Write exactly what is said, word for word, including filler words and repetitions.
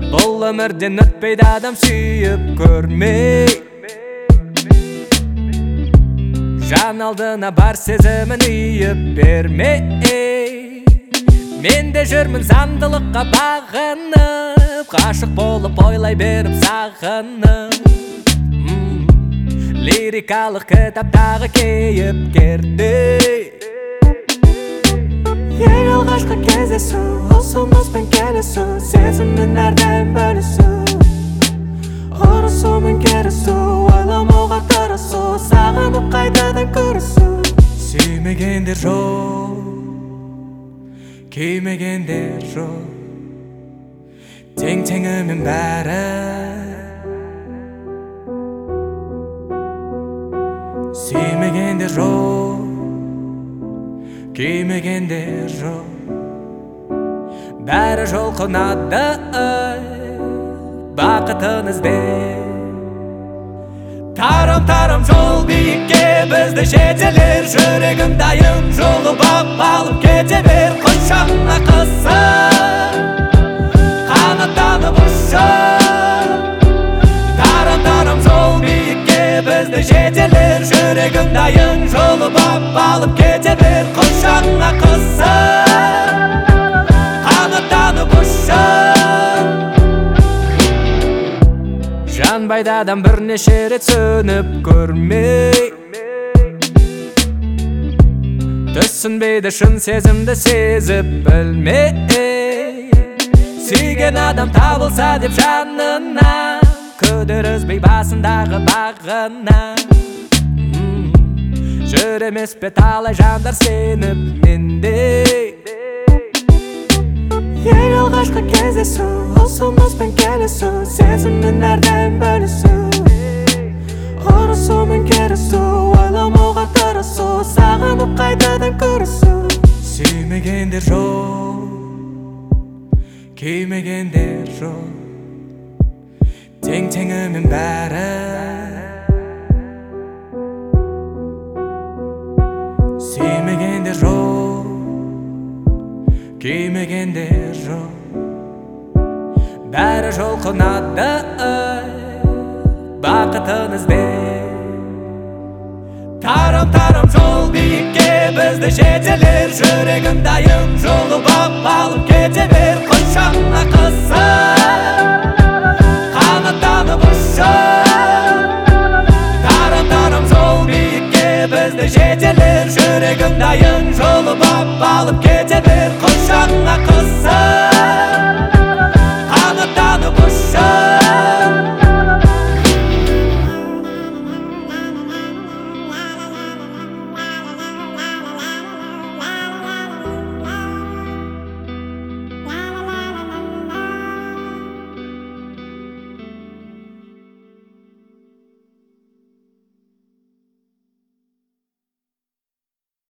Бұл өмірден өтпейді адам сүйіп көрмей. Жан алдына бар сезімін үйіп бермей. Мен де жүрмін заңдылыққа бағынып, ғашық болып ойлай беріп сағынып. Лирикалық кітаптағы кейіпкердей. Ең алғашқы кездесу, ұсыныспен келісу, сезімнің әрдайым бөлісу. Ұрысу мен керісу, ойламауға тырысу, сағынып қайтадан көрісу. Сүймегендер жоқ, күймегендер жоқ, тең-теңімен бәрі. Сүймегендер жоқ, күймегендер жоқ, бәрі жолқынады бақытын іздеп. Тарам-тарам жол биікке бізді жетелер, жүрегім дайын жолы бап алып кете бер. Құшағыңа қысып, қанаттанып ұшып. Тарам-тарам жол биікке бізді жетелер, жүрегім дайын жолы бап алып кете бер. Құшағыңа қысып, қанаттанып ұшып. Жанбайды адам бірнеше рет сөніп көрмей. Түсінбейді шын сезімді сезіп білмей. Сүйген адам табылса деп жанына, күдір үзбей басындағы бағына. Жүр емес пе талай жандар сеніп мендей. Ең алғашқы кездесу, ұсыныспен келісу, сезімнің әрдайым бөлісу. Ұрысу мен керісу, ойламауға тырысу, сағынып қайтадан көрісу. Сүймегендер жоқ, күймегендер жоқ, тең-теңімен бәрі. Сүймегендер жоқ, күймегендер жоқ, бәрі жолқынады бақытын іздеп. Тарам-тарам жол биікке бізді жетелер, жүрегім дайын жолы бап алып кете бер. Құшағыңа қысып, қанаттанып ұшып. Тарам-тарам жол биікке бізді жетелер, жүрегім дайын жолы бап алып кете бер. Құшағыңа